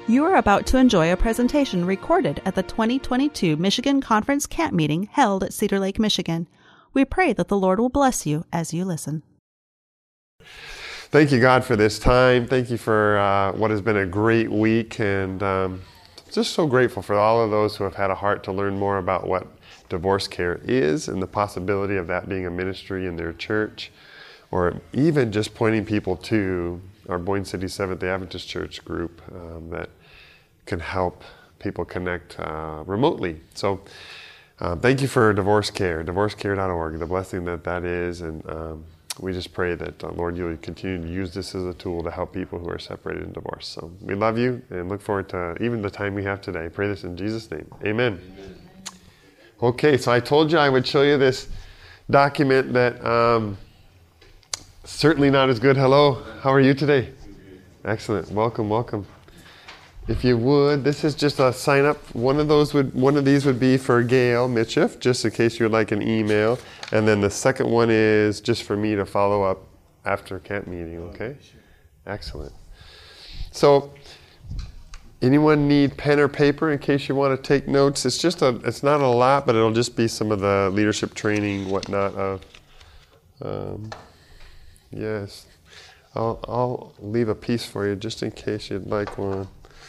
You are about to enjoy a presentation recorded at the 2022 Michigan Conference Camp Meeting held at Cedar Lake, Michigan. We pray that the Lord will bless you as you listen. Thank you, God, for this time. Thank you for what has been a great week, and just so grateful for all of those who have had a heart to learn more about what divorce care is and the possibility of that being a ministry in their church, or even just pointing people to our Boyne City Seventh-day Adventist Church group that can help people connect remotely. So thank you for divorce care, divorcecare.org, the blessing that is, and we just pray that, Lord, you would continue to use this as a tool to help people who are separated in divorce. So we love you and look forward to even the time we have today. Pray this in Jesus' name. Amen. Okay, so I told you I would show you this document that certainly not as good. Hello, how are you today? Excellent. Welcome. If you would, this is just a sign up. One of these would be for Gail Mitchiff, just in case you would like an email. And then the second one is just for me to follow up after camp meeting, okay? Excellent. So, anyone need pen or paper in case you want to take notes? It's not a lot, but it'll just be some of the leadership training, whatnot of, yes. I'll leave a piece for you just in case you'd like one.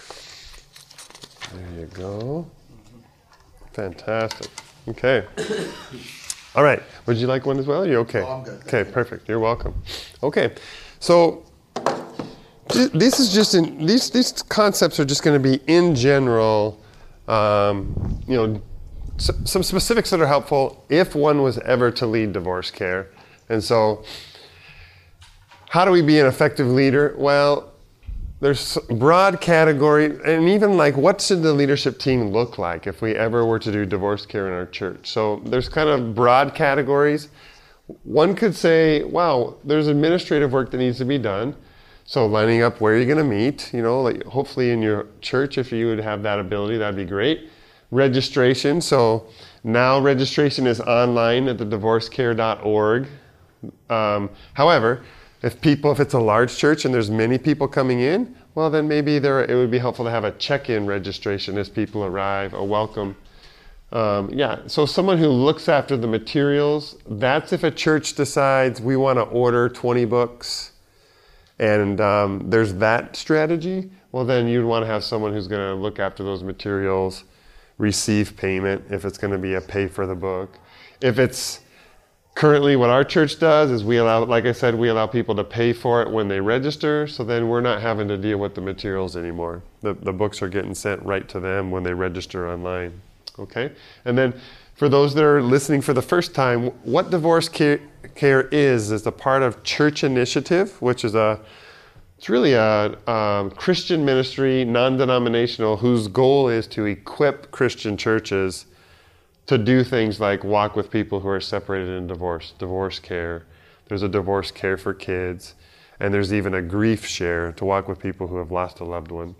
There you go. Fantastic. Okay. All right. Would you like one as well? Are you okay? Oh, I'm good. Okay, perfect. You're welcome. Okay. So this is just these concepts are just going to be in general, some specifics that are helpful if one was ever to lead divorce care. And so how do we be an effective leader? Well, there's broad category, and even like what should the leadership team look like if we ever were to do divorce care in our church? So there's kind of broad categories. One could say, wow, there's administrative work that needs to be done. So lining up where you're going to meet, like hopefully in your church, if you would have that ability, that'd be great. Registration. So now registration is online at the divorcecare.org. However, if it's a large church and there's many people coming in, well, then maybe it would be helpful to have a check-in registration as people arrive, a welcome. So someone who looks after the materials, that's if a church decides we want to order 20 books and there's that strategy, well, then you'd want to have someone who's going to look after those materials, receive payment if it's going to be a pay for the book. If it's currently, what our church does is we allow people to pay for it when they register, so then we're not having to deal with the materials anymore. The books are getting sent right to them when they register online. Okay? And then for those that are listening for the first time, what divorce care is a part of Church Initiative, which is it's really a Christian ministry, non-denominational, whose goal is to equip Christian churches to do things like walk with people who are separated in divorce care. There's a divorce care for kids, and there's even a grief share to walk with people who have lost a loved one.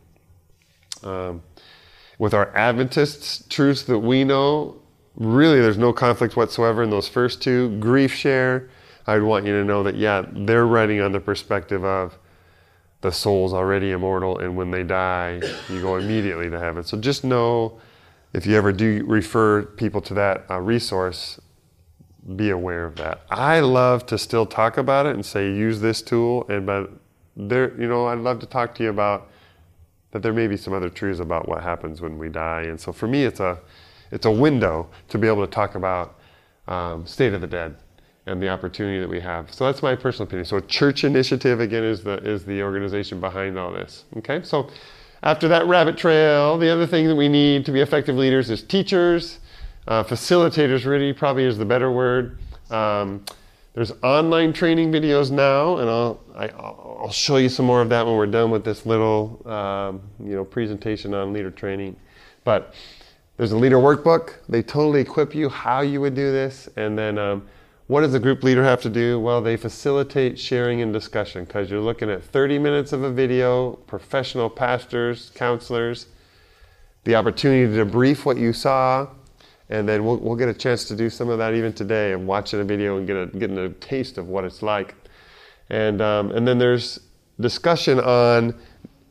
With our Adventist truths that we know, really there's no conflict whatsoever in those first two. Grief share, I'd want you to know that, they're writing on the perspective of the soul's already immortal, and when they die, you go immediately to heaven. So just know, if you ever do refer people to that resource, be aware of that. I love to still talk about it and say, use this tool. But I'd love to talk to you about that there may be some other truths about what happens when we die. And so for me, it's a window to be able to talk about state of the dead and the opportunity that we have. So that's my personal opinion. So Church Initiative, again, is the organization behind all this. Okay, so after that rabbit trail, the other thing that we need to be effective leaders is teachers, facilitators really probably is the better word. There's online training videos now, and I'll show you some more of that when we're done with this little presentation on leader training. But there's a leader workbook. They totally equip you how you would do this. And then what does a group leader have to do? Well, they facilitate sharing and discussion, because you're looking at 30 minutes of a video, professional pastors, counselors, the opportunity to debrief what you saw, and then we'll get a chance to do some of that even today, and watching a video and getting a taste of what it's like. And then there's discussion on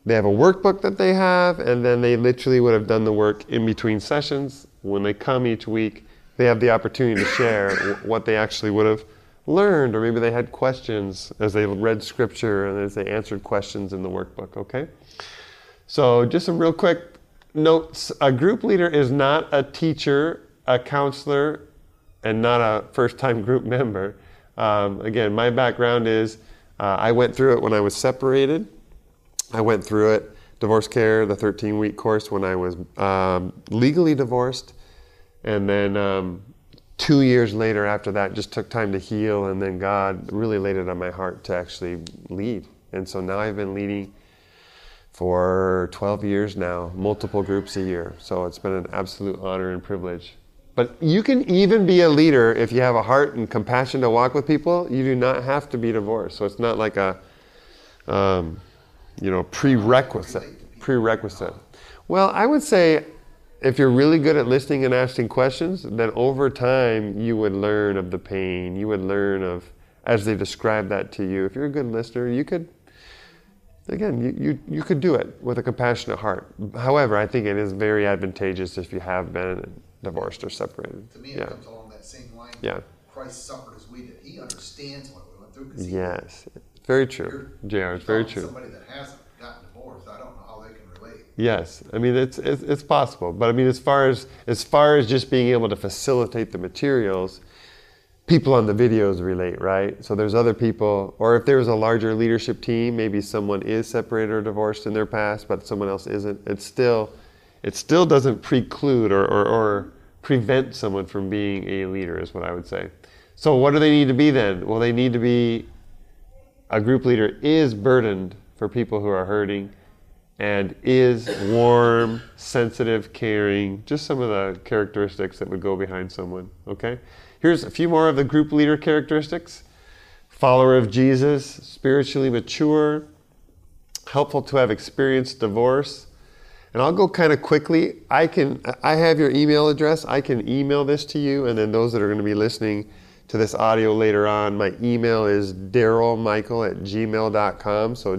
They have a workbook that they have, and then they literally would have done the work in between sessions. When they come each week, they have the opportunity to share what they actually would have learned, or maybe they had questions as they read scripture and as they answered questions in the workbook, okay? So just some real quick notes. A group leader is not a teacher, a counselor, and not a first-time group member. Again, my background is I went through it when I was separated. I went through it, divorce care, the 13-week course when I was legally divorced. And then 2 years later after that, just took time to heal. And then God really laid it on my heart to actually lead. And so now I've been leading for 12 years now, multiple groups a year. So it's been an absolute honor and privilege. But you can even be a leader if you have a heart and compassion to walk with people. You do not have to be divorced. So it's not like a, prerequisite. Well, I would say if you're really good at listening and asking questions, then over time you would learn of the pain. You would learn of, as they describe that to you. If you're a good listener, you could, again, you could do it with a compassionate heart. However, I think it is very advantageous if you have been divorced or separated. To me, it comes along that same line. Yeah. Christ suffered as we did. He understands what we went through. Yes. Very true. JR, it's very true. Somebody that hasn't gotten divorced, I don't know how they can relate. Yes. I mean, it's possible. But I mean, as far as just being able to facilitate the materials, people on the videos relate, right? So there's other people, or if there's a larger leadership team, maybe someone is separated or divorced in their past, but someone else isn't. It still doesn't preclude or prevent someone from being a leader, is what I would say. So what do they need to be then? Well, they need to be, a group leader is burdened for people who are hurting and is warm, sensitive, caring, just some of the characteristics that would go behind someone, okay? Here's a few more of the group leader characteristics. Follower of Jesus, spiritually mature, helpful to have experienced divorce. And I'll go kind of quickly. I have your email address. I can email this to you, and then those that are going to be listening to this audio later on, my email is darylmichael@gmail.com. So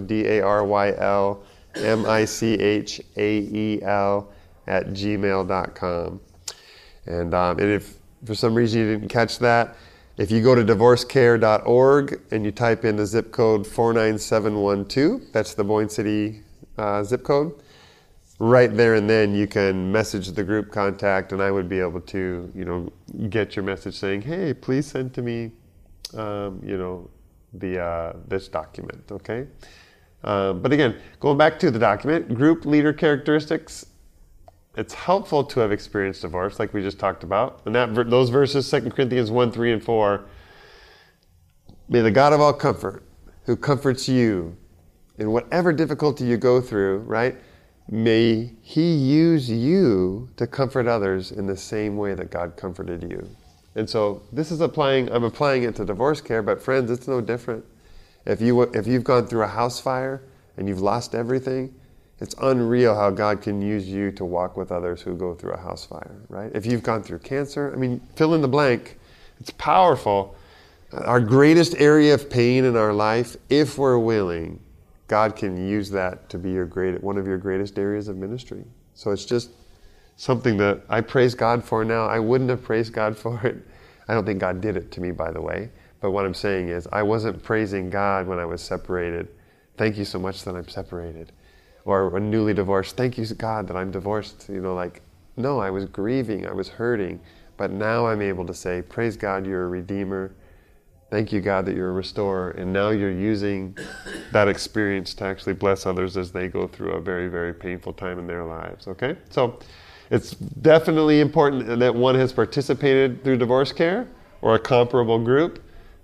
DarylMichael@gmail.com. And if for some reason you didn't catch that, if you go to divorcecare.org and you type in the zip code 49712, that's the Boyne City zip code, right there and then you can message the group contact, and I would be able to, get your message saying, hey, please send to me, this document, okay? But again, going back to the document, group leader characteristics, it's helpful to have experienced divorce, like we just talked about. And those verses, 2 Corinthians 1, 3, and 4, may the God of all comfort, who comforts you in whatever difficulty you go through, right? May He use you to comfort others in the same way that God comforted you. And so I'm applying it to divorce care, but friends, it's no different. If you've gone through a house fire and you've lost everything, it's unreal how God can use you to walk with others who go through a house fire, right? If you've gone through cancer, fill in the blank. It's powerful. Our greatest area of pain in our life, if we're willing, God can use that to be one of your greatest areas of ministry. So it's just something that I praise God for now. I wouldn't have praised God for it. I don't think God did it to me, by the way. But what I'm saying is I wasn't praising God when I was separated. Thank you so much that I'm separated. Or when newly divorced, thank you, God, that I'm divorced. No, I was grieving, I was hurting. But now I'm able to say, praise God, you're a redeemer. Thank you, God, that you're a restorer. And now you're using that experience to actually bless others as they go through a very, very painful time in their lives, okay? So it's definitely important that one has participated through divorce care or a comparable group.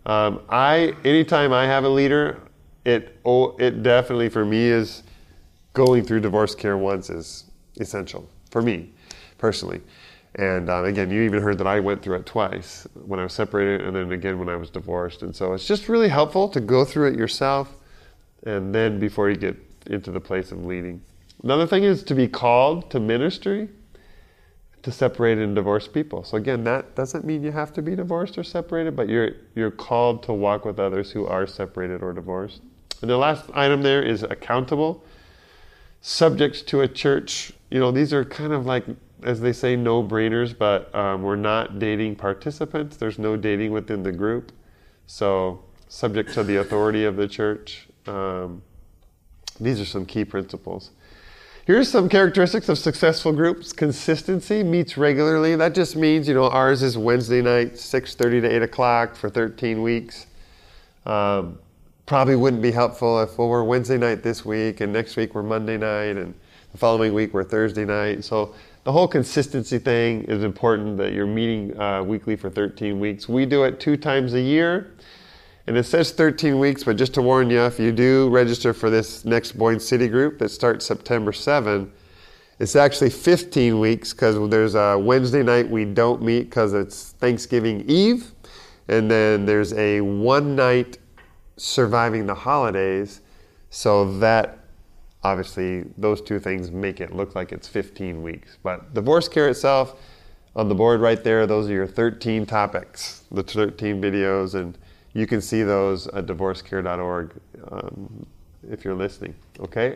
Anytime I have a leader, it definitely for me is going through divorce care once is essential for me personally. And again, you even heard that I went through it twice, when I was separated and then again when I was divorced. And so it's just really helpful to go through it yourself and then before you get into the place of leading. Another thing is to be called to ministry to separated and divorced people. So again, that doesn't mean you have to be divorced or separated, but you're called to walk with others who are separated or divorced. And the last item there is accountable. subject to a church. These are kind of like, as they say, no-brainers, but we're not dating participants. There's no dating within the group. So subject to the authority of the church. These are some key principles. Here's some characteristics of successful groups. Consistency, meets regularly. That just means, ours is Wednesday night, 6:30 to 8 o'clock for 13 weeks. Probably wouldn't be helpful if, we're Wednesday night this week, and next week we're Monday night, and the following week we're Thursday night. So the whole consistency thing is important, that you're meeting weekly for 13 weeks. We do it 2 times a year. And it says 13 weeks, but just to warn you, if you do register for this next Boyne City group that starts September 7, it's actually 15 weeks, because there's a Wednesday night we don't meet because it's Thanksgiving Eve. And then there's a one night surviving the holidays. So that, obviously, those 2 things make it look like it's 15 weeks. But Divorce Care itself, on the board right there, those are your 13 topics, the 13 videos, and you can see those at divorcecare.org if you're listening, okay?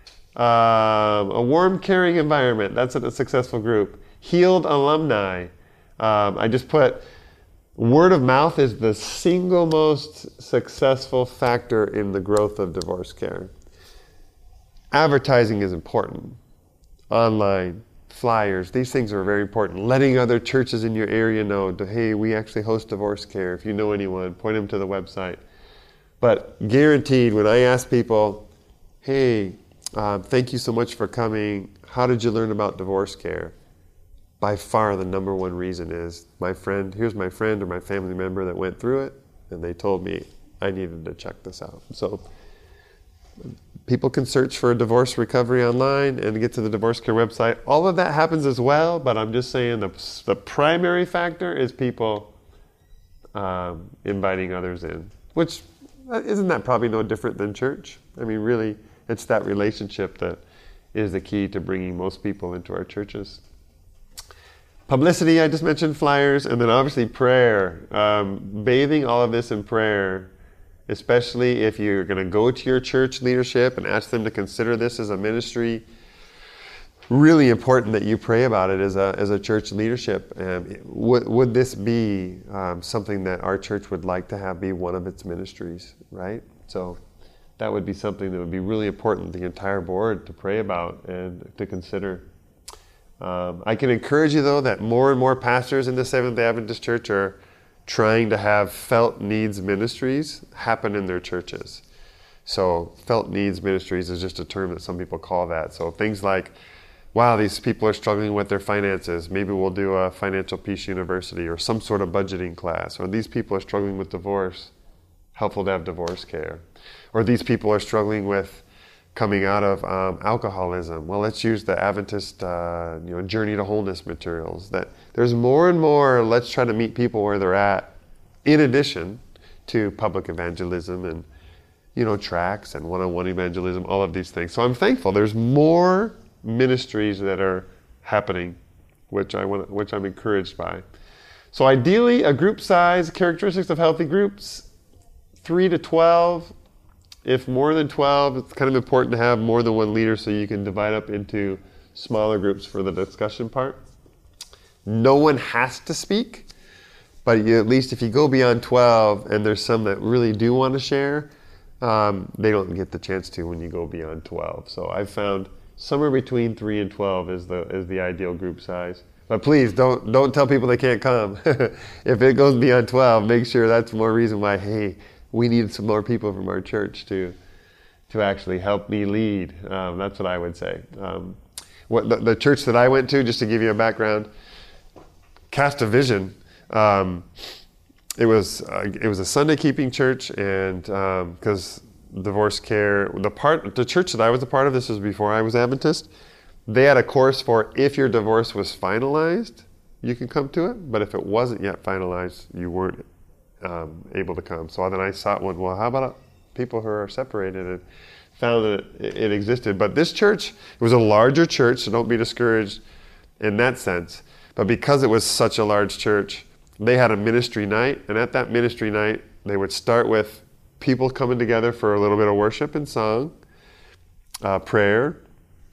A warm, caring environment. That's a successful group. Healed alumni. I just put word of mouth is the single most successful factor in the growth of divorce care. Advertising is important. Online, flyers, these things are very important. Letting other churches in your area know, hey, we actually host divorce care. If you know anyone, point them to the website. But guaranteed, when I ask people, hey, thank you so much for coming, how did you learn about divorce care? By far the number one reason is, here's my friend or my family member that went through it, and they told me I needed to check this out. So people can search for divorce recovery online and get to the Divorce Care website. All of that happens as well, but I'm just saying the primary factor is people inviting others in, which isn't that probably no different than church? I mean, really, it's that relationship that is the key to bringing most people into our churches. Publicity, I just mentioned flyers, and then obviously prayer. Bathing all of this in prayer, especially if you're going to go to your church leadership and ask them to consider this as a ministry. Really important that you pray about it as a church leadership. Would this be something that our church would like to have be one of its ministries, right? So that would be something that would be really important the entire board to pray about and to consider. I can encourage you, though, that more and more pastors in the Seventh-day Adventist Church are trying to have felt needs ministries happen in their churches. So felt needs ministries is just a term that some people call that. So things like, wow, these people are struggling with their finances. Maybe we'll do a Financial Peace University or some sort of budgeting class. Or these people are struggling with divorce. Helpful to have divorce care. Or these people are struggling with coming out of alcoholism. Well, let's use the Adventist Journey to Wholeness materials. That there's more and more, let's try to meet people where they're at, in addition to public evangelism and tracts and one-on-one evangelism, all of these things. So I'm thankful there's more ministries that are happening, which I'm encouraged by. So ideally, a group size, characteristics of healthy groups, 3 to 12. If more than 12, it's kind of important to have more than one leader so you can divide up into smaller groups for the discussion part. No one has to speak, but at least if you go beyond 12 and there's some that really do want to share, they don't get the chance to when you go beyond 12. So I've found somewhere between 3 and 12 is the ideal group size. But please don't tell people they can't come. If it goes beyond 12, make sure that's more reason why, hey, we need some more people from our church to actually help me lead. That's what I would say. What the church that I went to, just to give you a background, cast a vision. It was a Sunday keeping church, and because divorce care, the church that I was a part of, this was before I was Adventist, they had a course for if your divorce was finalized, you can come to it, but if it wasn't yet finalized, you weren't able to come. So then I sought one, well, how about people who are separated, and found that it existed. But this church, it was a larger church, so don't be discouraged in that sense. But because it was such a large church, they had a ministry night, and at that ministry night, they would start with people coming together for a little bit of worship and song, prayer,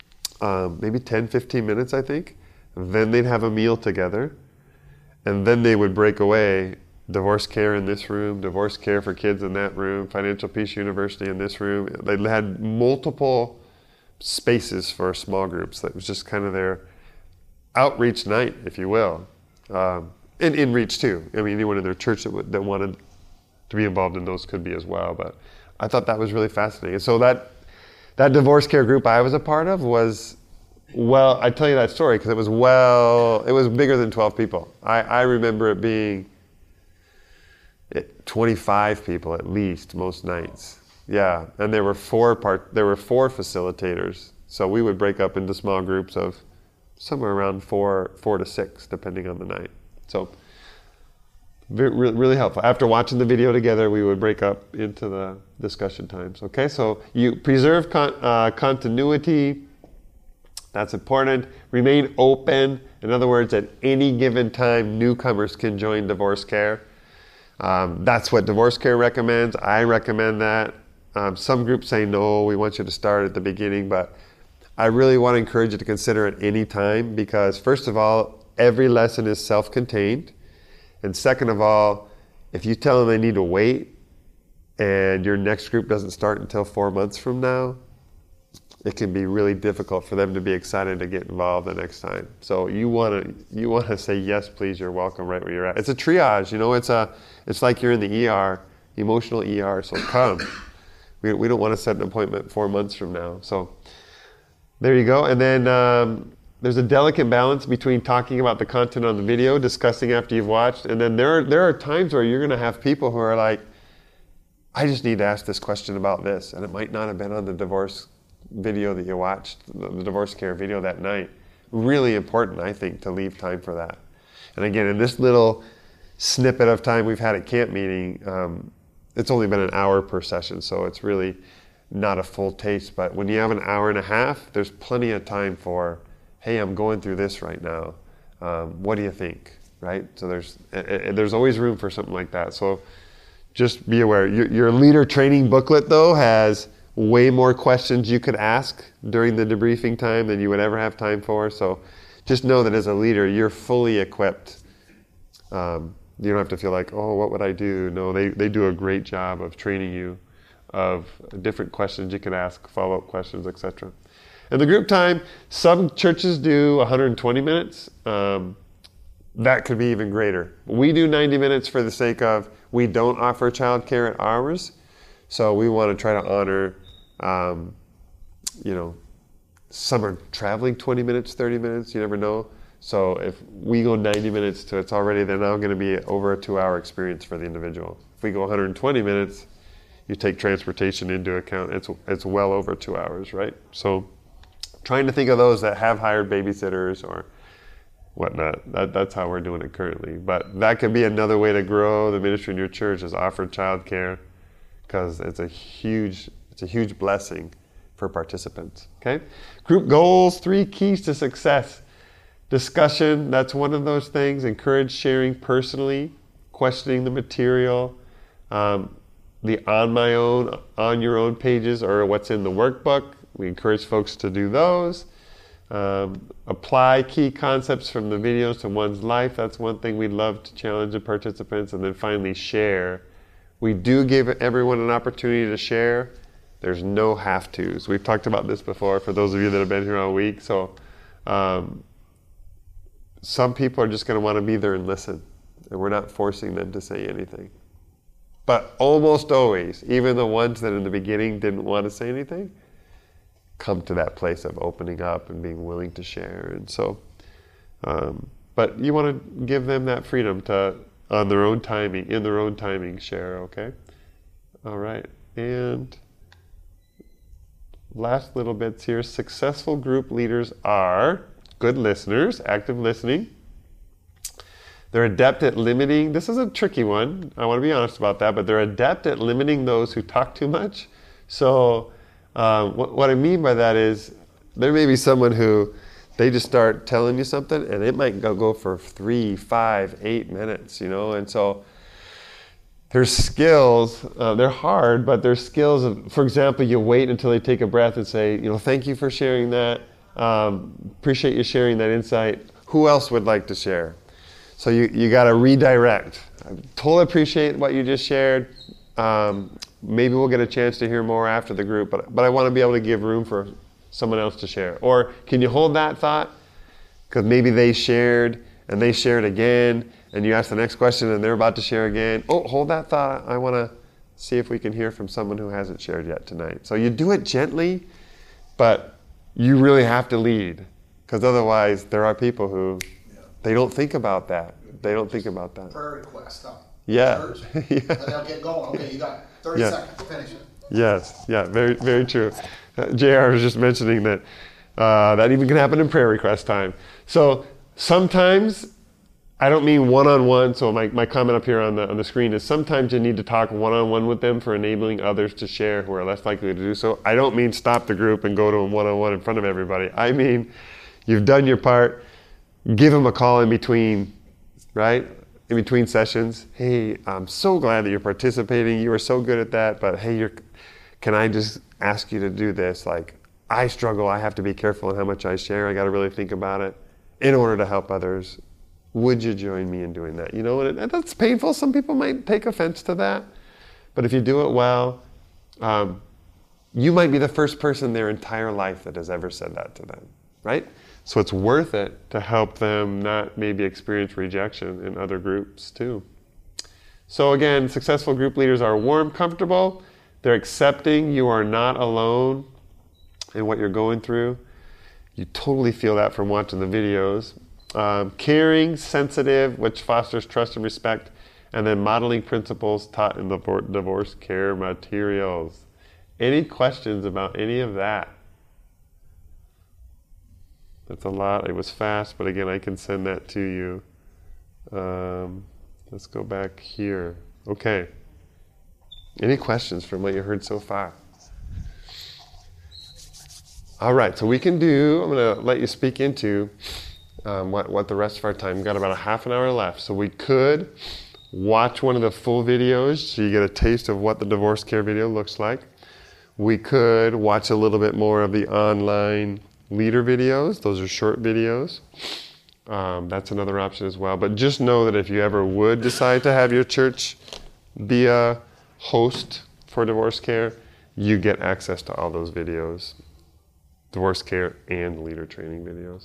maybe 10, 15 minutes, I think. Then they'd have a meal together. And then they would break away. Divorce care in this room, divorce care for kids in that room, Financial Peace University in this room. They had multiple spaces for small groups. That was just kind of their outreach night, if you will. And in-reach too. I mean, anyone in their church that wanted to be involved in those could be as well. But I thought that was really fascinating. And so that divorce care group I was a part of was, well, I tell you that story because it was bigger than 12 people. I remember it being 25 people at least most nights. Yeah, and there were four facilitators. So we would break up into small groups of somewhere around four to six, depending on the night. So really helpful. After watching the video together, we would break up into the discussion times. Okay, so you preserve continuity. That's important. Remain open. In other words, at any given time, newcomers can join divorce care. That's what divorce care recommends. I recommend that. Some groups say, no, we want you to start at the beginning, but I really want to encourage you to consider it any time because, first of all, every lesson is self-contained. And second of all, if you tell them they need to wait and your next group doesn't start until 4 months from now, it can be really difficult for them to be excited to get involved the next time. So you want to say, yes, please, you're welcome right where you're at. It's a triage, you know, it's like you're in the ER, emotional ER, so come. We don't want to set an appointment 4 months from now. So there you go. And then there's a delicate balance between talking about the content on the video, discussing after you've watched, and then there are times where you're going to have people who are like, I just need to ask this question about this, and it might not have been on the divorce video that you watched, the divorce care video that night. Really important, I think, to leave time for that. And again, in this little snippet of time we've had at camp meeting, it's only been an hour per session, so it's really not a full taste. But when you have an hour and a half, there's plenty of time for, hey, I'm going through this right now. What do you think? Right? So there's always room for something like that. So just be aware. Your leader training booklet, though, has way more questions you could ask during the debriefing time than you would ever have time for. So just know that as a leader, you're fully equipped. You don't have to feel like, oh, what would I do? No, they do a great job of training you of different questions you can ask, follow-up questions, etc. And the group time, some churches do 120 minutes. That could be even greater. We do 90 minutes for the sake of we don't offer childcare at ours. So we want to try to honor, some are traveling 20 minutes, 30 minutes, you never know. So if we go 90 minutes to it's already, they're now going to be over a 2-hour experience for the individual. If we go 120 minutes, you take transportation into account, it's well over 2 hours, right? So trying to think of those that have hired babysitters or whatnot. That's how we're doing it currently. But that could be another way to grow the ministry in your church is offer childcare, because it's a huge blessing for participants. Okay? Group goals, 3 keys to success. Discussion, that's one of those things. Encourage sharing personally, questioning the material. The on your own pages or what's in the workbook. We encourage folks to do those. Apply key concepts from the videos to one's life. That's one thing we'd love to challenge the participants. And then finally, share. We do give everyone an opportunity to share. There's no have-tos. We've talked about this before for those of you that have been here all week. So some people are just going to want to be there and listen. And we're not forcing them to say anything. But almost always, even the ones that in the beginning didn't want to say anything, come to that place of opening up and being willing to share. And so, but you want to give them that freedom to, in their own timing, share, okay? All right. And last little bits here. Successful group leaders are good listeners, active listening. They're adept at limiting, this is a tricky one, I want to be honest about that, but they're adept at limiting those who talk too much. So what I mean by that is there may be someone who they just start telling you something and it might go for 3, 5, 8 minutes, and so there's skills, they're hard, but there's skills of, for example, you wait until they take a breath and say, thank you for sharing that. Appreciate you sharing that insight. Who else would like to share? So you got to redirect. I totally appreciate what you just shared. Maybe we'll get a chance to hear more after the group, but I want to be able to give room for someone else to share. Or can you hold that thought? Because maybe they shared and they shared again, and you ask the next question and they're about to share again. Oh, hold that thought. I want to see if we can hear from someone who hasn't shared yet tonight. So you do it gently, but you really have to lead, because otherwise there are people who they don't think about that. They don't think about that. Prayer request, huh? Yeah. Church, Yeah. and they'll get going. Okay, you got 30 seconds to finish it. Yes, yeah, very, very true. JR was just mentioning that that even can happen in prayer request time. So sometimes, I don't mean one-on-one, so my comment up here on the screen is sometimes you need to talk one-on-one with them for enabling others to share who are less likely to do so. I don't mean stop the group and go to them one-on-one in front of everybody. I mean, you've done your part, give them a call in between, right? In between sessions. Hey, I'm so glad that you're participating. You are so good at that, but hey, can I just ask you to do this? Like, I struggle. I have to be careful in how much I share. I got to really think about it in order to help others. Would you join me in doing that? You know, and that's painful. Some people might take offense to that. But if you do it well, you might be the first person in their entire life that has ever said that to them, right? So it's worth it to help them not maybe experience rejection in other groups too. So again, successful group leaders are warm, comfortable. They're accepting you are not alone in what you're going through. You totally feel that from watching the videos. Caring, sensitive, which fosters trust and respect, and then modeling principles taught in the divorce care materials. Any questions about any of that? That's a lot. It was fast, but again, I can send that to you. Let's go back here. Okay. Any questions from what you heard so far? All right, so I'm going to let you speak into what the rest of our time. We've got about a half an hour left. So we could watch one of the full videos so you get a taste of what the divorce care video looks like. We could watch a little bit more of the online leader videos. Those are short videos. That's another option as well. But just know that if you ever would decide to have your church be a host for divorce care, you get access to all those videos. Divorce care and leader training videos.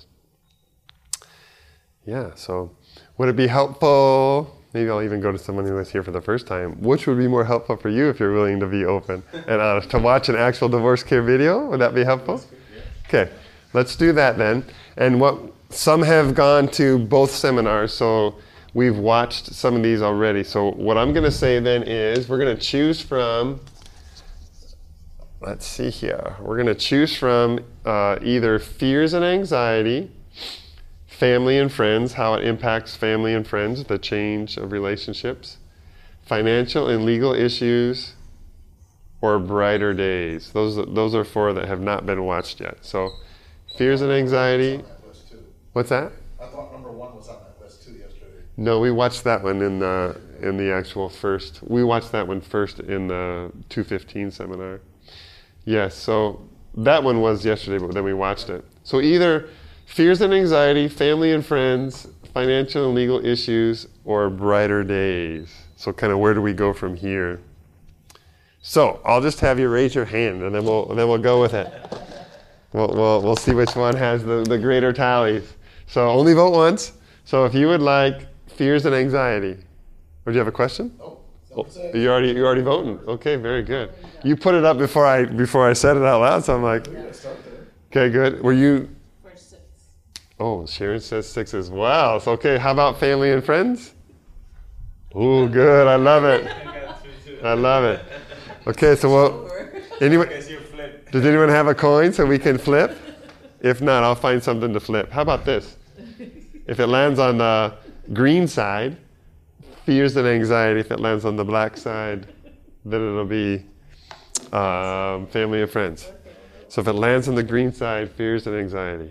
Yeah, so would it be helpful? Maybe I'll even go to someone who was here for the first time. Which would be more helpful for you if you're willing to be open and honest? To watch an actual divorce care video? Would that be helpful? Okay, let's do that then. And some have gone to both seminars, so we've watched some of these already. So what I'm going to say then is we're going to choose from, let's see here. We're going to choose from either fears and anxiety, family and friends, how it impacts family and friends, the change of relationships, financial and legal issues, or brighter days. Those are four that have not been watched yet. So fears and anxiety. What's that? I thought number 1 was on that list too yesterday. No, we watched that one in the actual first. We watched that one first in the 215 seminar. Yes, so that one was yesterday, but then we watched it. So either fears and anxiety, family and friends, financial and legal issues, or brighter days. So kind of where do we go from here? So I'll just have you raise your hand, and then we'll go with it. We'll see which one has the greater tallies. So only vote once. So if you would like fears and anxiety, or do you have a question? Oh, you're already voting. Okay, very good. You put it up before I said it out loud, so I'm like, okay, good. Were you? For 6. Oh, Sharon says 6 as well. So, okay, how about family and friends? Oh, good. I love it. I love it. Okay, so anyone? Does anyone have a coin so we can flip? If not, I'll find something to flip. How about this? If it lands on the green side, fears and anxiety. If it lands on the black side, then it'll be family and friends. So if it lands on the green side, fears and anxiety.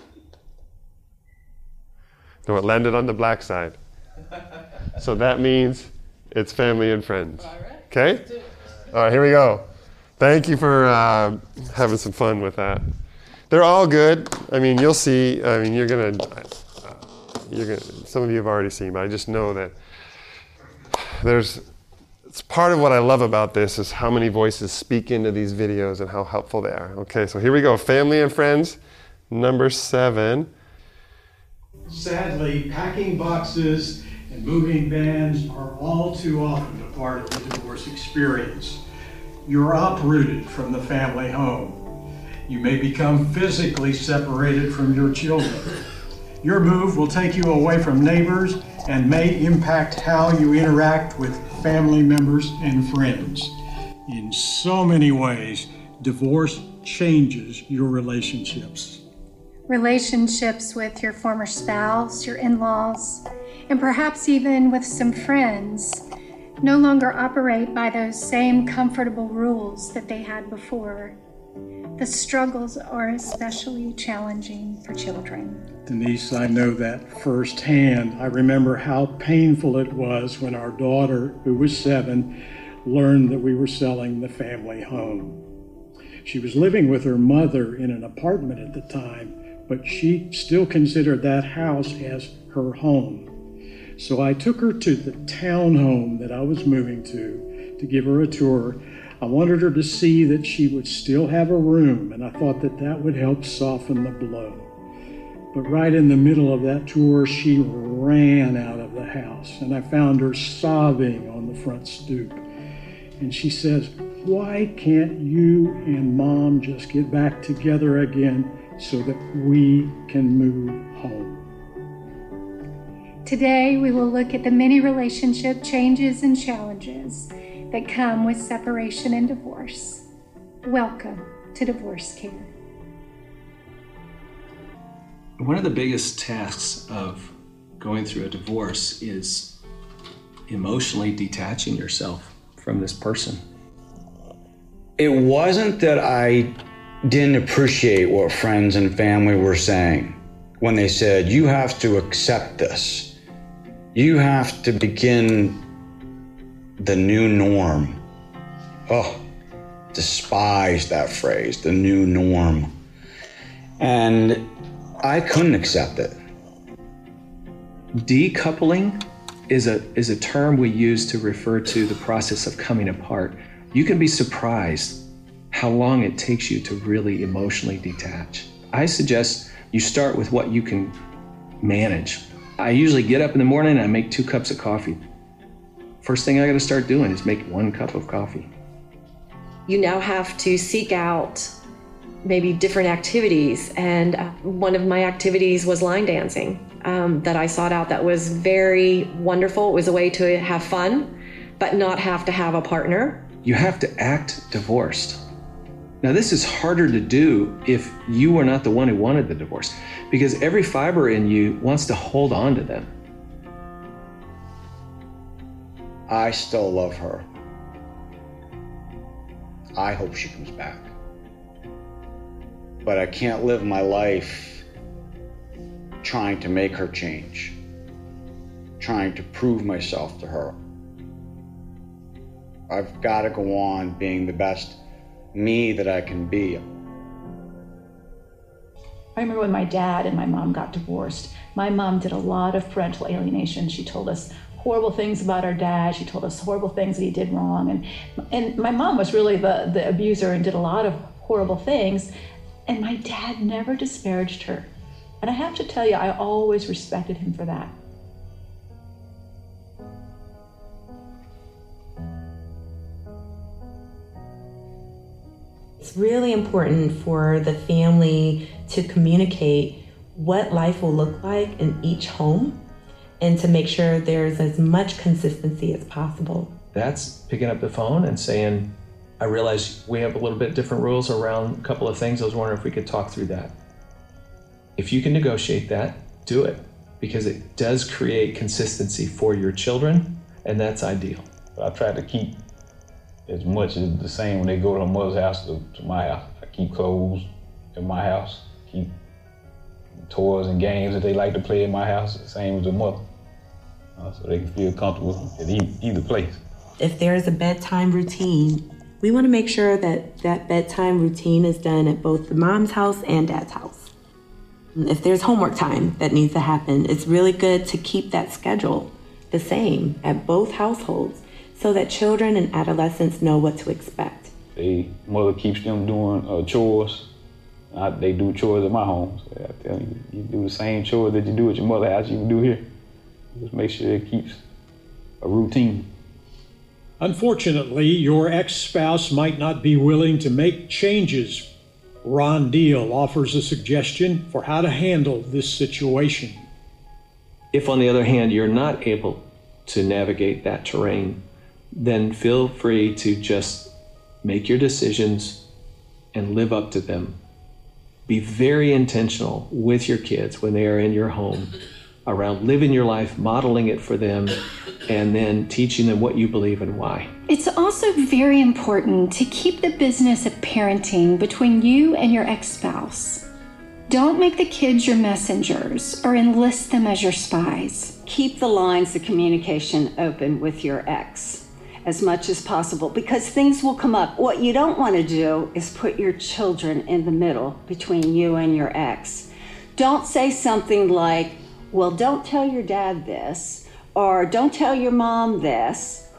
No, it landed on the black side. So that means it's family and friends. Okay? All right, here we go. Thank you for having some fun with that. They're all good. I mean, you'll see. I mean, you're gonna. Some of you have already seen, but I just know that it's part of what I love about this is how many voices speak into these videos and how helpful they are. Okay, so here we go. Family and friends, number 7. Sadly, packing boxes and moving vans are all too often a part of the divorce experience. You're uprooted from the family home. You may become physically separated from your children. Your move will take you away from neighbors and may impact how you interact with family members and friends. In so many ways, divorce changes your relationships. Relationships with your former spouse, your in-laws, and perhaps even with some friends no longer operate by those same comfortable rules that they had before. The struggles are especially challenging for children. Denise, I know that firsthand. I remember how painful it was when our daughter, who was 7, learned that we were selling the family home. She was living with her mother in an apartment at the time, but she still considered that house as her home. So I took her to the townhome that I was moving to give her a tour. I wanted her to see that she would still have a room, and I thought that that would help soften the blow. But right in the middle of that tour, she ran out of the house, and I found her sobbing on the front stoop. And she says, "Why can't you and Mom just get back together again so that we can move home?" Today, we will look at the many relationship changes and challenges that come with separation and divorce. Welcome to Divorce Care. One of the biggest tasks of going through a divorce is emotionally detaching yourself from this person. It wasn't that I didn't appreciate what friends and family were saying when they said, "You have to accept this. You have to begin the new norm." Oh, despise that phrase, the new norm. And I couldn't accept it. Decoupling is a term we use to refer to the process of coming apart. You can be surprised how long it takes you to really emotionally detach. I suggest you start with what you can manage. I usually get up in the morning and I make 2 cups of coffee. First thing I gotta start doing is make 1 cup of coffee. You now have to seek out maybe different activities, and one of my activities was line dancing that I sought out that was very wonderful. It was a way to have fun, but not have to have a partner. You have to act divorced. Now this is harder to do if you were not the one who wanted the divorce, because every fiber in you wants to hold on to them. I still love her. I hope she comes back. But I can't live my life trying to make her change, trying to prove myself to her. I've got to go on being the best me that I can be. I remember when my dad and my mom got divorced. My mom did a lot of parental alienation. She told us horrible things about our dad. She told us horrible things that he did wrong. And my mom was really the abuser and did a lot of horrible things. And my dad never disparaged her. And I have to tell you, I always respected him for that. It's really important for the family to communicate what life will look like in each home and to make sure there's as much consistency as possible. That's picking up the phone and saying, "I realize we have a little bit different rules around a couple of things. I was wondering if we could talk through that." If you can negotiate that, do it, because it does create consistency for your children, and that's ideal. I try to keep as much as the same when they go to her mother's house to my house. I keep clothes in my house, keep toys and games that they like to play in my house, the same as the mother, so they can feel comfortable at either place. If there's a bedtime routine, We want to make sure that that bedtime routine is done at both the mom's house and dad's house. If there's homework time that needs to happen, it's really good to keep that schedule the same at both households so that children and adolescents know what to expect. Mother keeps them doing chores. They do chores at my home. So I tell you, you do the same chores that you do at your mother's house, you can do here. Just make sure it keeps a routine. Unfortunately, your ex-spouse might not be willing to make changes. Ron Deal offers a suggestion for how to handle this situation. If, on the other hand, you're not able to navigate that terrain, then feel free to just make your decisions and live up to them. Be very intentional with your kids when they are in your home around living your life, modeling it for them, and then teaching them what you believe and why. It's also very important to keep the business of parenting between you and your ex-spouse. Don't make the kids your messengers or enlist them as your spies. Keep the lines of communication open with your ex as much as possible, because things will come up. What you don't want to do is put your children in the middle between you and your ex. Don't say something like, well, don't tell your dad this, or don't tell your mom this,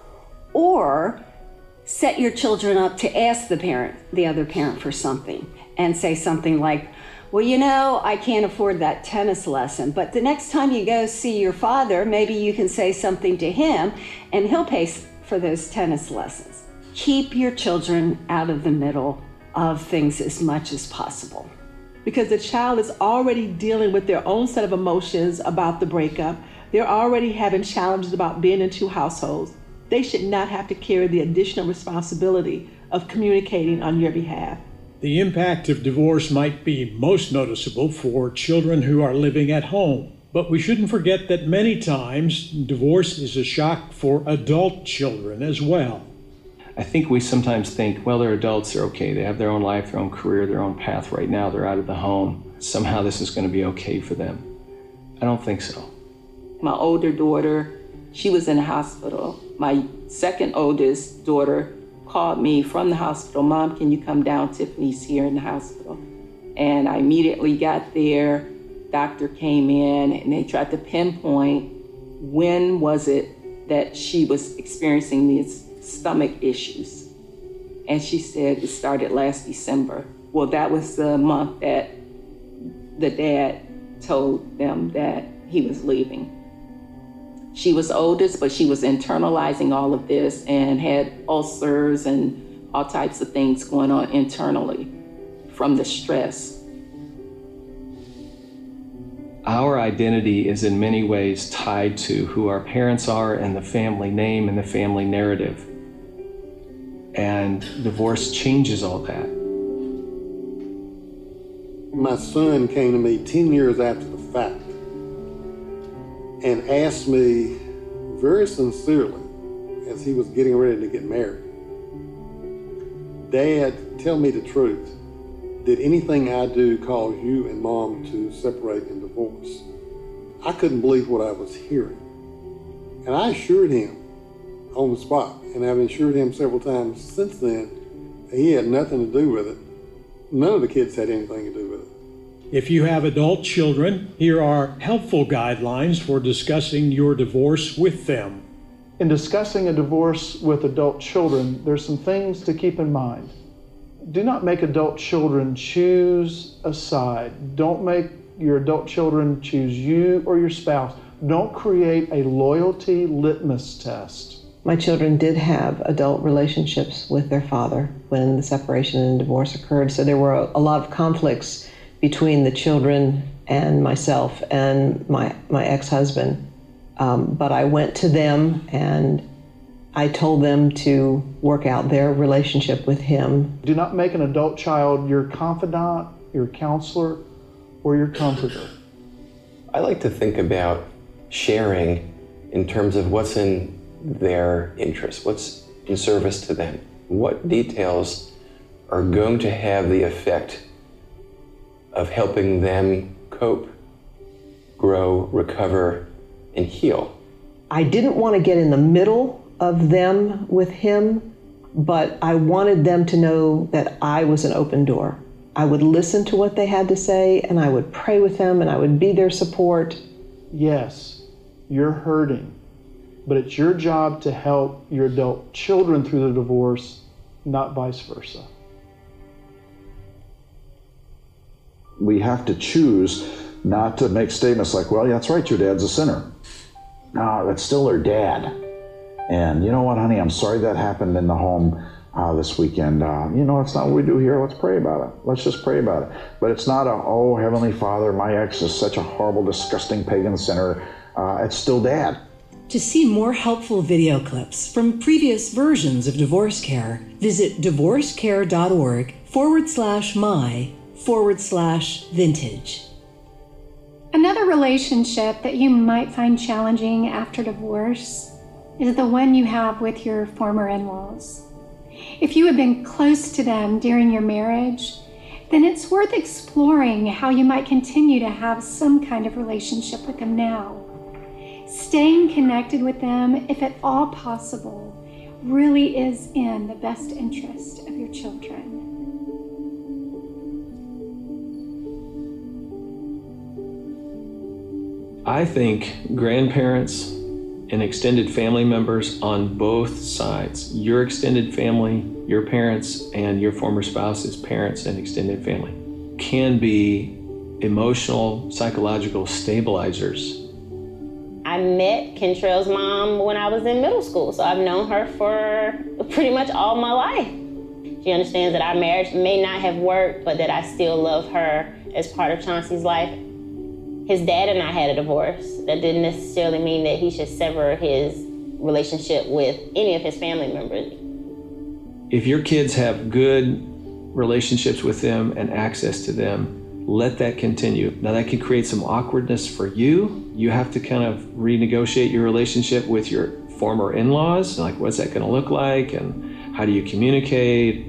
or set your children up to ask the other parent for something and say something like, well, you know, I can't afford that tennis lesson, but the next time you go see your father, maybe you can say something to him and he'll pay for those tennis lessons. Keep your children out of the middle of things as much as possible. Because the child is already dealing with their own set of emotions about the breakup. They're already having challenges about being in two households. They should not have to carry the additional responsibility of communicating on your behalf. The impact of divorce might be most noticeable for children who are living at home. But we shouldn't forget that many times divorce is a shock for adult children as well. I think we sometimes think, well, they're adults, they're okay. They have their own life, their own career, their own path right now. They're out of the home. Somehow this is going to be okay for them. I don't think so. My older daughter, she was in the hospital. My second oldest daughter called me from the hospital, Mom, can you come down? Tiffany's here in the hospital. And I immediately got there. Doctor came in and they tried to pinpoint when was it that she was experiencing these stomach issues. And she said it started last December. Well, that was the month that the dad told them that he was leaving. She was oldest, but she was internalizing all of this and had ulcers and all types of things going on internally from the stress. Our identity is in many ways tied to who our parents are and the family name and the family narrative. And divorce changes all that. My son came to me 10 years after the fact and asked me very sincerely, as he was getting ready to get married, Dad, tell me the truth. Did anything I do cause you and Mom to separate and divorce? I couldn't believe what I was hearing. And I assured him on the spot, and I've assured him several times since then, that he had nothing to do with it. None of the kids had anything to do with it. If you have adult children, here are helpful guidelines for discussing your divorce with them. In discussing a divorce with adult children, there's some things to keep in mind. Do not make adult children choose a side. Don't make your adult children choose you or your spouse. Don't create a loyalty litmus test. My children did have adult relationships with their father when the separation and divorce occurred, so there were a lot of conflicts between the children and myself and my ex-husband. But I went to them and I told them to work out their relationship with him. Do not make an adult child your confidant, your counselor, or your comforter. I like to think about sharing in terms of what's in their interest, what's in service to them, what details are going to have the effect of helping them cope, grow, recover, and heal. I didn't want to get in the middle of them with him. but I wanted them to know that I was an open door. I would listen to what they had to say, and I would pray with them, and I would be their support. Yes, you're hurting, but it's your job to help your adult children through the divorce, not vice versa. We have to choose not to make statements like, well, yeah, that's right, your dad's a sinner. No, that's still their dad. And you know what, honey, I'm sorry that happened in the home this weekend. It's not what we do here. Let's pray about it. Let's just pray about it. But it's not oh, Heavenly Father, my ex is such a horrible, disgusting pagan sinner. It's still dad. To see more helpful video clips from previous versions of Divorce Care, visit divorcecare.org/my/vintage. Another relationship that you might find challenging after divorce is the one you have with your former in-laws. If you have been close to them during your marriage, then it's worth exploring how you might continue to have some kind of relationship with them now. Staying connected with them, if at all possible, really is in the best interest of your children. I think grandparents and extended family members on both sides, your extended family, your parents, and your former spouse's parents and extended family, can be emotional, psychological stabilizers. I met Kentrell's mom when I was in middle school, so I've known her for pretty much all my life. She understands that our marriage may not have worked, but that I still love her as part of Chauncey's life. His dad and I had a divorce. That didn't necessarily mean that he should sever his relationship with any of his family members. If your kids have good relationships with them and access to them, let that continue. Now that can create some awkwardness for you. You have to kind of renegotiate your relationship with your former in-laws. Like, what's that going to look like? And how do you communicate?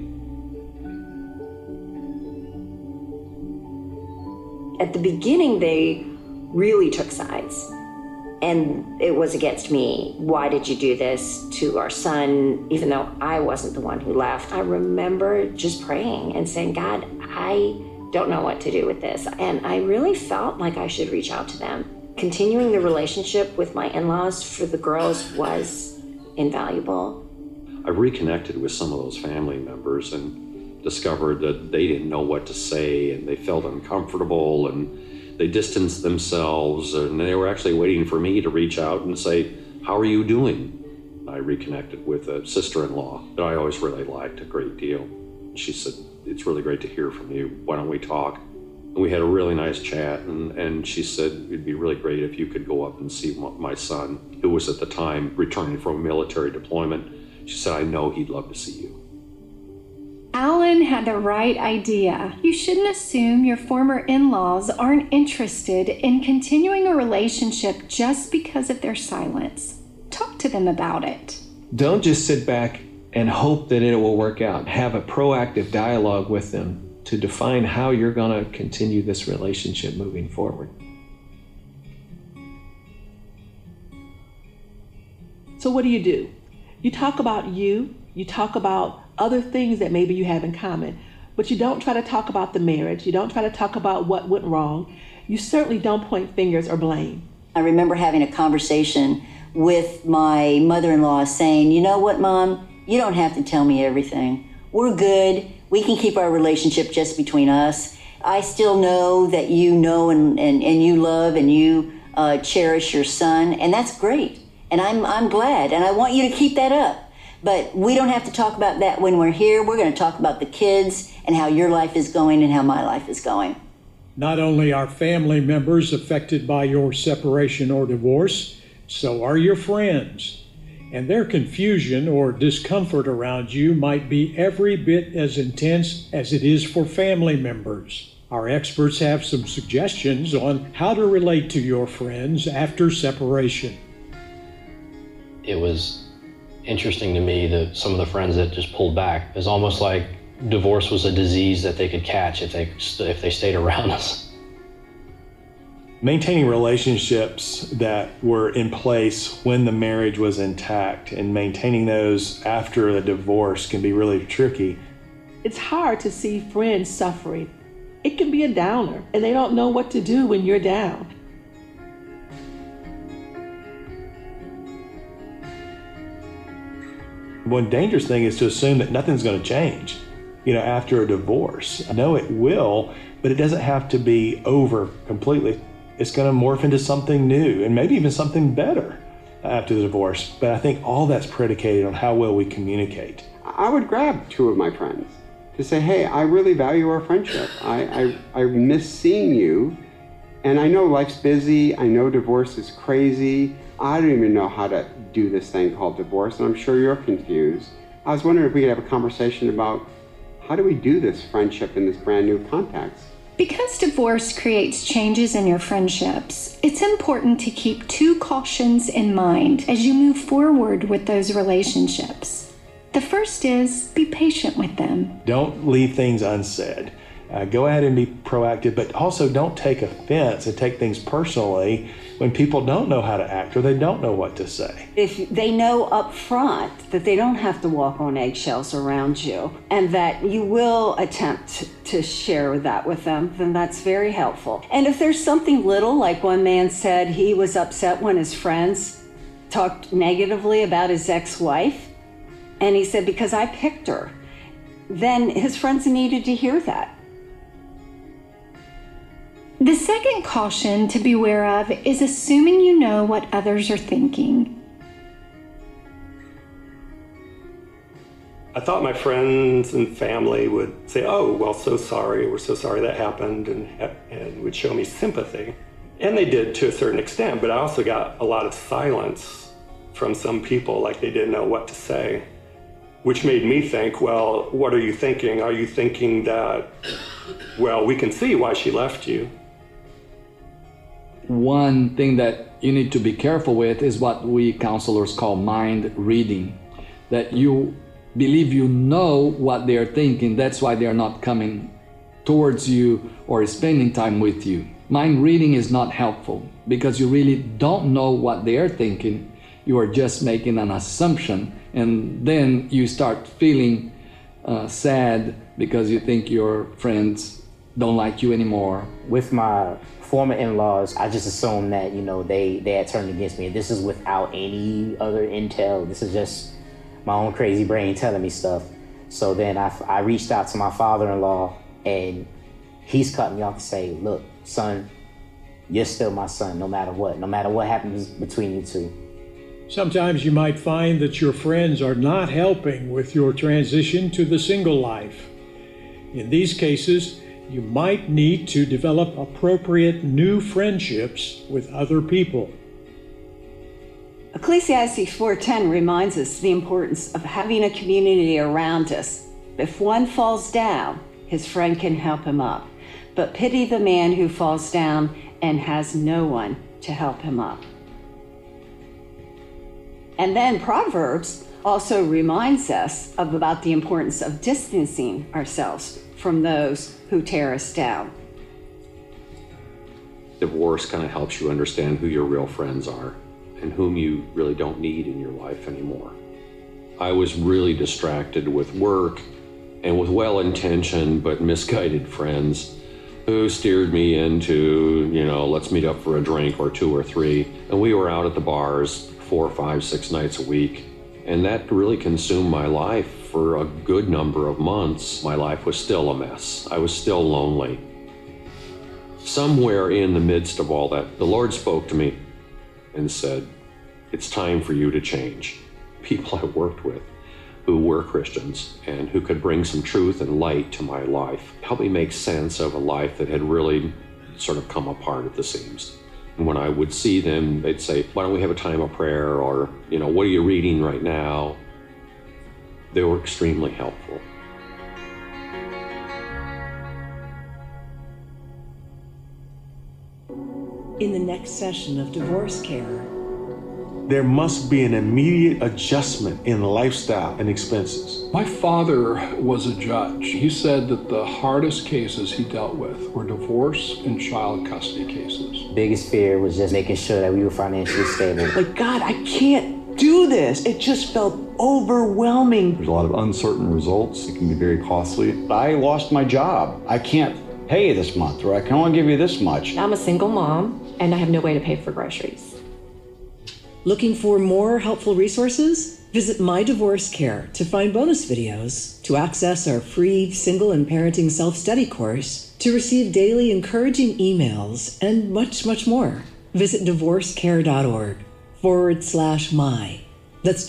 At the beginning, they really took sides. And it was against me. Why did you do this to our son, even though I wasn't the one who left? I remember just praying and saying, God, I don't know what to do with this. And I really felt like I should reach out to them. Continuing the relationship with my in-laws for the girls was invaluable. I reconnected with some of those family members and discovered that they didn't know what to say and they felt uncomfortable and they distanced themselves, and they were actually waiting for me to reach out and say, how are you doing? I reconnected with a sister-in-law that I always really liked a great deal. She said, it's really great to hear from you. Why don't we talk? And we had a really nice chat, and she said, it'd be really great if you could go up and see my son, who was at the time returning from a military deployment. She said, I know he'd love to see you. Alan had the right idea. You shouldn't assume your former in-laws aren't interested in continuing a relationship just because of their silence. Talk to them about it. Don't just sit back and hope that it will work out. Have a proactive dialogue with them to define how you're going to continue this relationship moving forward. So what do? You talk about you talk about other things that maybe you have in common, but you don't try to talk about the marriage. You don't try to talk about what went wrong. You certainly don't point fingers or blame. I remember having a conversation with my mother-in-law saying, you know what, Mom? You don't have to tell me everything. We're good. We can keep our relationship just between us. I still know that you know and you love and you cherish your son, and that's great. And I'm glad, and I want you to keep that up. But we don't have to talk about that when we're here. We're going to talk about the kids and how your life is going and how my life is going. Not only are family members affected by your separation or divorce, so are your friends. And their confusion or discomfort around you might be every bit as intense as it is for family members. Our experts have some suggestions on how to relate to your friends after separation. It was interesting to me that some of the friends that just pulled back, it was almost like divorce was a disease that they could catch if they stayed around us. Maintaining relationships that were in place when the marriage was intact and maintaining those after the divorce can be really tricky. It's hard to see friends suffering. It can be a downer, and they don't know what to do when you're down. One dangerous thing is to assume that nothing's going to change, after a divorce. I know it will, but it doesn't have to be over completely. It's going to morph into something new and maybe even something better after the divorce. But I think all that's predicated on how well we communicate. I would grab two of my friends to say, hey, I really value our friendship. I miss seeing you. And I know life's busy. I know divorce is crazy. I don't even know how to do this thing called divorce, and I'm sure you're confused. I was wondering if we could have a conversation about how do we do this friendship in this brand new context? Because divorce creates changes in your friendships, it's important to keep two cautions in mind as you move forward with those relationships. The first is be patient with them. Don't leave things unsaid. Go ahead and be proactive, but also don't take offense and take things personally when people don't know how to act or they don't know what to say. If they know up front that they don't have to walk on eggshells around you and that you will attempt to share that with them, then that's very helpful. And if there's something little, like one man said he was upset when his friends talked negatively about his ex-wife, and he said, because I picked her, then his friends needed to hear that. The second caution to beware of is assuming you know what others are thinking. I thought my friends and family would say, oh, well, so sorry, we're so sorry that happened, and would show me sympathy. And they did to a certain extent, but I also got a lot of silence from some people, like they didn't know what to say, which made me think, well, what are you thinking? Are you thinking that, well, we can see why she left you? One thing that you need to be careful with is what we counselors call mind reading. That you believe you know what they're thinking, that's why they're not coming towards you or spending time with you. Mind reading is not helpful because you really don't know what they're thinking. You are just making an assumption, and then you start feeling sad because you think your friends don't like you anymore. With my former in-laws, I just assumed that, they had turned against me. This is without any other intel. This is just my own crazy brain telling me stuff. So then I reached out to my father-in-law, and he's cut me off to say, look, son, you're still my son, no matter what happens between you two. Sometimes you might find that your friends are not helping with your transition to the single life. In these cases, you might need to develop appropriate new friendships with other people. Ecclesiastes 4:10 reminds us the importance of having a community around us. If one falls down, his friend can help him up. But pity the man who falls down and has no one to help him up. And then Proverbs also reminds us about the importance of distancing ourselves from those who tear us down. Divorce kind of helps you understand who your real friends are and whom you really don't need in your life anymore. I was really distracted with work and with well-intentioned but misguided friends who steered me into, let's meet up for a drink or 2 or 3. And we were out at the bars 4, 5, 6 nights a week. And that really consumed my life for a good number of months. My life was still a mess. I was still lonely. Somewhere in the midst of all that, the Lord spoke to me and said, it's time for you to change. People I worked with who were Christians and who could bring some truth and light to my life, helped me make sense of a life that had really sort of come apart at the seams. And when I would see them, they'd say, why don't we have a time of prayer? Or, what are you reading right now? They were extremely helpful. In the next session of Divorce Care, there must be an immediate adjustment in lifestyle and expenses. My father was a judge. He said that the hardest cases he dealt with were divorce and child custody cases. Biggest fear was just making sure that we were financially stable. Like, God, I can't do this. It just felt overwhelming. There's a lot of uncertain results. It can be very costly. I lost my job. I can't pay you this month, or I can only give you this much. I'm a single mom, and I have no way to pay for groceries. Looking for more helpful resources? Visit My Divorce Care to find bonus videos, to access our free single and parenting self-study course, to receive daily encouraging emails, and much, much more. Visit divorcecare.org/my. That's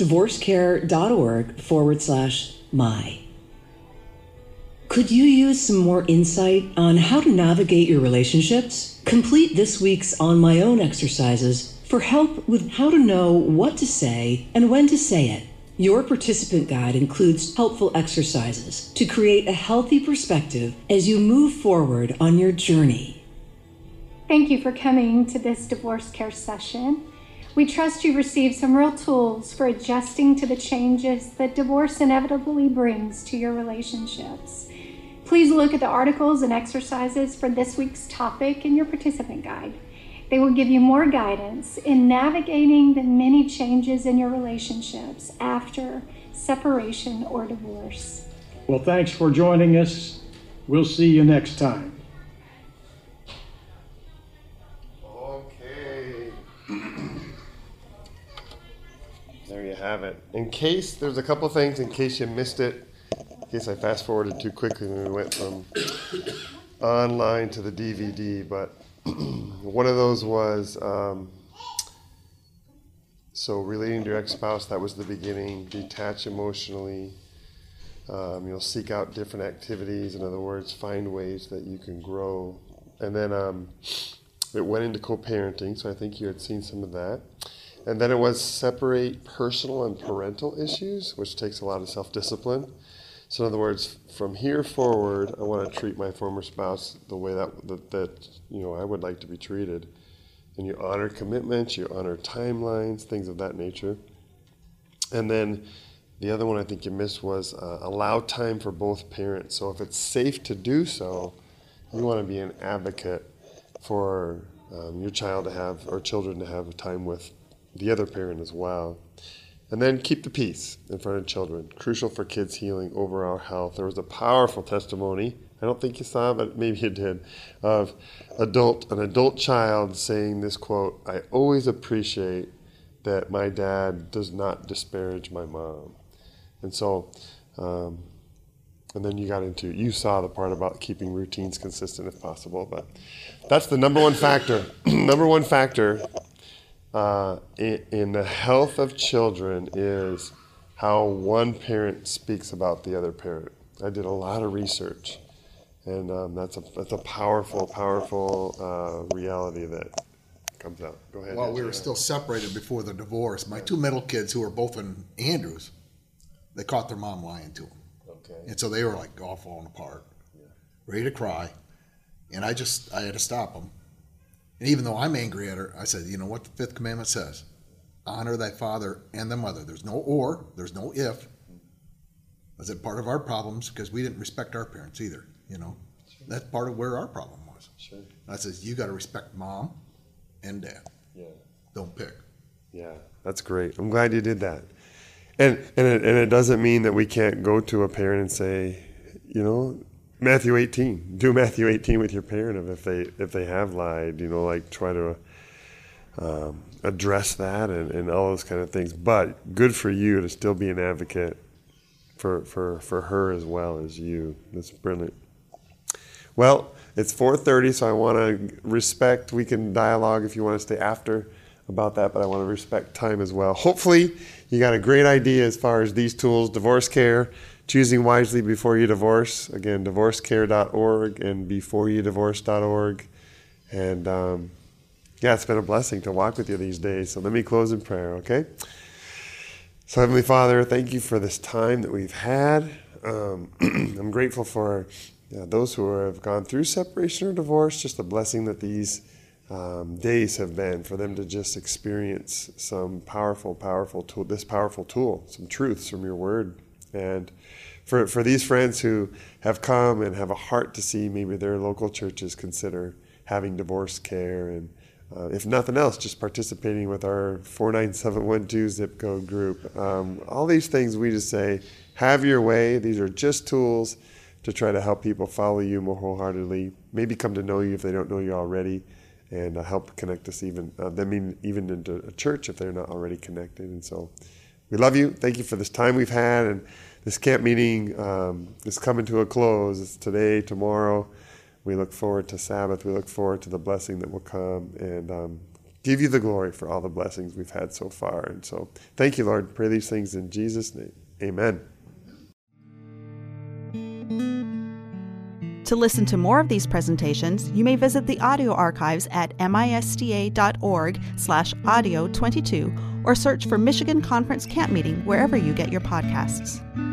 divorcecare.org/my. Could you use some more insight on how to navigate your relationships? Complete this week's On My Own exercises for help with how to know what to say and when to say it. Your participant guide includes helpful exercises to create a healthy perspective as you move forward on your journey. Thank you for coming to this divorce care session. We trust you received some real tools for adjusting to the changes that divorce inevitably brings to your relationships. Please look at the articles and exercises for this week's topic in your participant guide. They will give you more guidance in navigating the many changes in your relationships after separation or divorce. Well, thanks for joining us. We'll see you next time. Okay. There you have it. In case, there's a couple things in case you missed it, in case I fast forwarded too quickly when we went from online to the DVD, but one of those was, so relating to your ex-spouse, that was the beginning. Detach emotionally. You'll seek out different activities. In other words, find ways that you can grow. And then it went into co-parenting, so I think you had seen some of that. And then it was separate personal and parental issues, which takes a lot of self-discipline. So in other words, from here forward, I want to treat my former spouse the way that I would like to be treated. And you honor commitments, you honor timelines, things of that nature. And then the other one I think you missed was allow time for both parents. So if it's safe to do so, you want to be an advocate for your child to have, or children to have time with the other parent as well. And then keep the peace in front of children. Crucial for kids' healing, overall health. There was a powerful testimony, I don't think you saw it, but maybe you did, of an adult child saying this quote, "I always appreciate that my dad does not disparage my mom." And so, and then you saw the part about keeping routines consistent if possible, but that's the number one factor. Number one factor in the health of children is how one parent speaks about the other parent. I did a lot of research, and that's a powerful reality that comes out. Go ahead. Well, we were still separated before the divorce. My two middle kids, who were both in Andrews, they caught their mom lying to them. Okay. And so they were like all falling apart, ready to cry, and I had to stop them. And even though I'm angry at her, I said, you know what the fifth commandment says? Honor thy father and thy mother. There's no or, there's no if. I said part of our problems, because we didn't respect our parents either, you know. Sure. That's part of where our problem was. Sure. I said, you got to respect mom and dad. Yeah. Don't pick. Yeah, that's great. I'm glad you did that. And it doesn't mean that we can't go to a parent and say, you know, Matthew 18. Do Matthew 18 with your parent if they have lied. You know, like try to address that and all those kind of things. But good for you to still be an advocate for her as well as you. That's brilliant. Well, it's 4:30, so I want to respect. We can dialogue if you want to stay after about that, but I want to respect time as well. Hopefully, you got a great idea as far as these tools, divorce care, choosing wisely before you divorce. Again, divorcecare.org and beforeyoudivorce.org. And it's been a blessing to walk with you these days. So let me close in prayer, okay? So Heavenly Father, thank you for this time that we've had. I'm grateful for those who have gone through separation or divorce, just the blessing that these days have been, for them to just experience some powerful tool, some truths from your word. And for these friends who have come and have a heart to see maybe their local churches consider having divorce care, and if nothing else, just participating with our 49712 zip code group. All these things, we just say, have your way. These are just tools to try to help people follow you more wholeheartedly, maybe come to know you if they don't know you already, and help connect us even into a church if they're not already connected. And so we love you. Thank you for this time we've had, and this camp meeting is coming to a close. It's today, tomorrow. We look forward to Sabbath. We look forward to the blessing that will come, and give you the glory for all the blessings we've had so far. And so thank you, Lord. Pray these things in Jesus' name. Amen. To listen to more of these presentations, you may visit the audio archives at misda.org/audio22 or search for Michigan Conference Camp Meeting wherever you get your podcasts.